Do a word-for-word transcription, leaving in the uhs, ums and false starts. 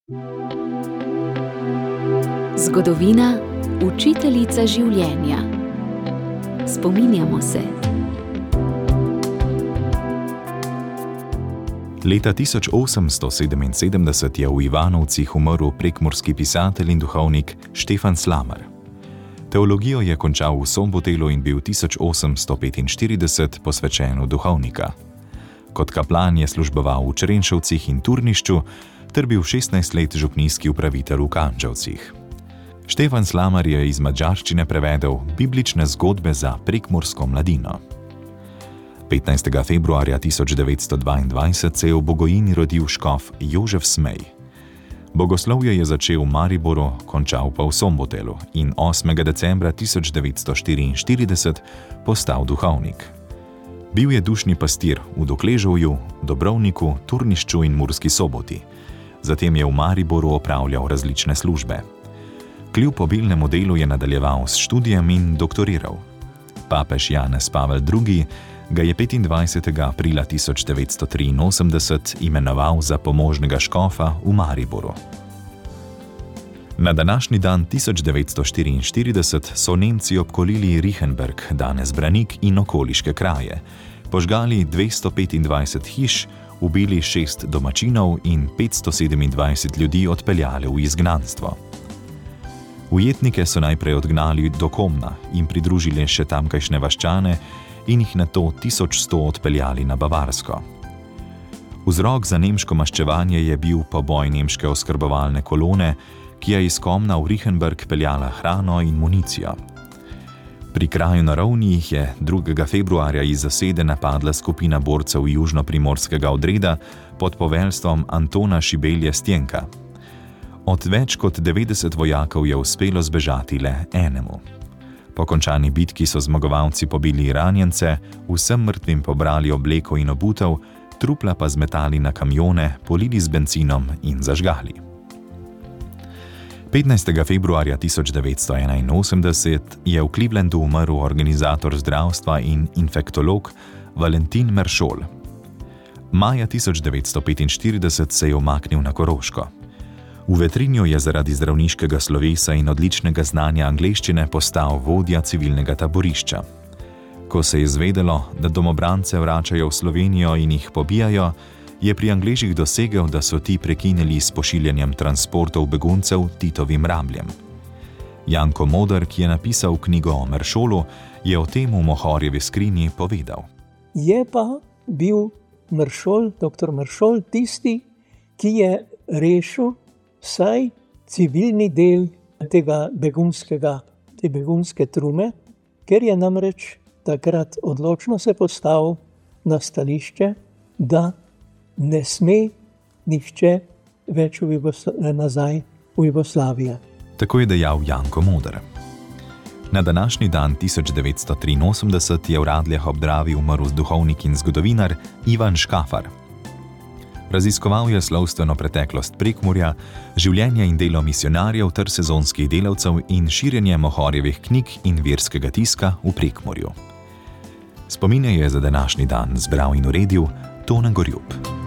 Zgodovina, učiteljica življenja. Spominjamo se. Leta tisoč osemsto sedeminsedemdeset je v Ivanovcih umrl prekmurski pisatelj in duhovnik Štefan Slamar. Teologijo je končal v Sombotelu in bil tisoč osemsto petinštirideset posvečen v duhovnika. Kot kaplan je služboval v Črenšovcih in Turnišču ter bil šestnajst let župnijski upravitelj v Kančevcih. Štefan Slamar je iz madžarščine prevedel biblične zgodbe za prekmursko mladino. petnajstega februarja tisoč devetsto dvaindvajset se je v Bogojini rodil škof Jožef Smej. Bogoslovje je začel v Mariboru, končal pa v Sombotelu in osmega decembra tisoč devetsto štiriinštirideset postal duhovnik. Bil je dušni pastir v Dokležovju, Dobrovniku, Turnišču in Murski Soboti. Zatem je v Mariboru opravljal različne službe. Kljub obilnemu delu je nadaljeval s študijem in doktoriral. Papež Janez Pavel drugi ga je petindvajsetega aprila tisoč devetsto triinosemdeset imenoval za pomožnega škofa v Mariboru. Na današnji dan tisoč devetsto štiriinštirideset so Nemci obkolili Richenberg, danes Branik in okoliške kraje, požgali dvesto petindvajset hiš, ubili šest domačinov in petsto sedemindvajset ljudi odpeljali v izgnanstvo. Ujetnike so najprej odgnali do Komna in pridružili še tamkajšnje vaščane in jih nato tisoč sto odpeljali na Bavarsko. Vzrok za nemško maščevanje je bil poboj nemške oskrbovalne kolone, ki je iz Komna v Richenberg peljala hrano in municijo. Pri kraju na Rovni jih je drugega februarja iz zasede napadla skupina borcev južno-primorskega odreda pod poveljstvom Antona Šibelje Stjenka. Od več kot devetdeset vojakov je uspelo zbežati le enemu. Po končani bitki so zmagovalci pobili ranjence, vsem mrtvim pobrali obleko in obutev, trupla pa zmetali na kamione, polili z bencinom in zažgali. petnajstega februarja tisoč devetsto enainosemdeset je v Clevelandu umrl organizator zdravstva in infektolog Valentin Meršol. Maja tisoč devetsto petinštirideset se je umaknil na Koroško. V Vetrinju je zaradi zdravniškega slovesa in odličnega znanja angleščine postal vodja civilnega taborišča. Ko se je izvedelo, da domobrance vračajo v Slovenijo in jih pobijajo, je pri Angležih dosegel, da so ti prekinili s pošiljanjem transportov beguncev Titovim rabljem. Janko Moder, ki je napisal knjigo o Meršolu, je o tem v Mohorjevi skrinji povedal. Je pa bil Meršol, doktor Meršol, tisti, ki je rešil vsaj civilni del tega begunskega, te begunske trume, ker je namreč takrat odločno se postavil na stališče, da ne sme nihče več v Jugosla- nazaj v Jugoslavijo. Tako je dejal Janko Moder. Na današnji dan tisoč devetsto triinosemdeset je v Radljah ob Dravi umrl duhovnik in zgodovinar Ivan Škafar. Raziskoval je slovstveno preteklost Prekmurja, življenje in delo misijonarjev ter sezonskih delavcev in širjenje Mohorjevih knjig in verskega tiska v Prekmurju. Spomine je za današnji dan zbral in uredil Tone Gorjup.